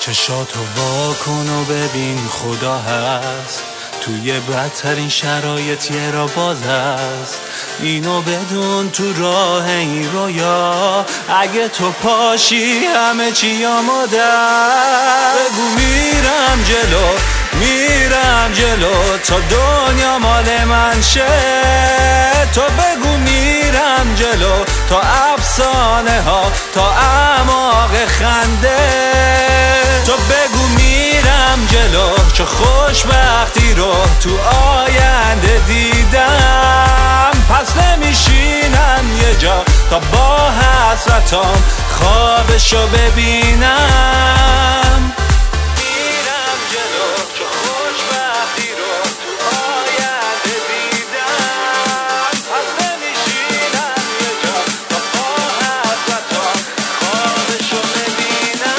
چشاتو وا کن و ببین خدا هست، توی بدترین شرایط یه را باز هست. اینو بدون تو راه این رویا، اگه تو پاشی همه چی آماده. بگو میرم جلو، میرم جلو تا دنیا مال من شه. تو بگو میرم جلو تا افسانه ها، تا اعماق خنده. تو بگو میرم جلو چه خوشبختی رو تو آینده دیدم. پس نمیشینم یه جا تا با حسرتام خوابشو ببینم. میرم جلو چه خوشبختی رو تو آینده دیدم. پس نمیشینم یه جا تا با حسرتام خوابشو ببینم.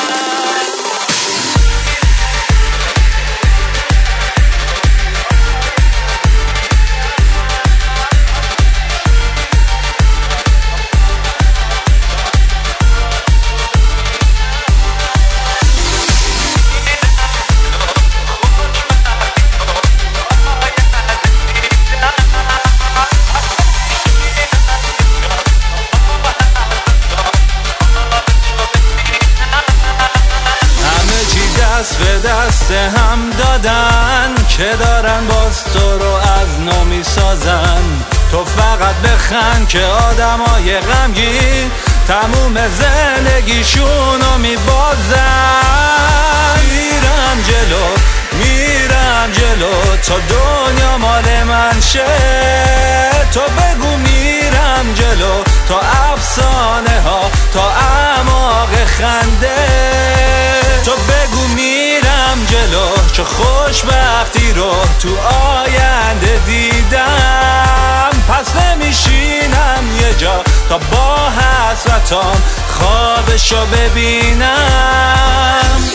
دست به دست هم دادن که دارن باز تو رو از نو میسازن. تو فقط بخند که آدمای غمگین تموم زندگیشونو میبازن. میرم جلو، میرم جلو تا دنیا مال من شه. تو بگو میرم جلو تا افسانه ها، تا اعماق خنده. تو بگو میرم جلو چه خوشبختی رو تو آینده دیدم. پس نمیشینم یه جا تا با حسرتام خوابشو ببینم.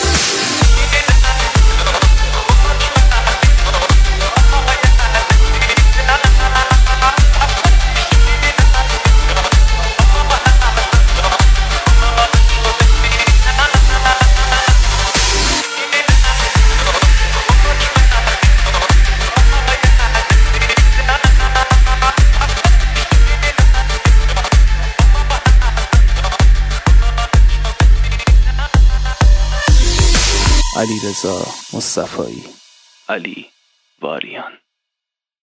علیرضا مصطفایی، علی واریان.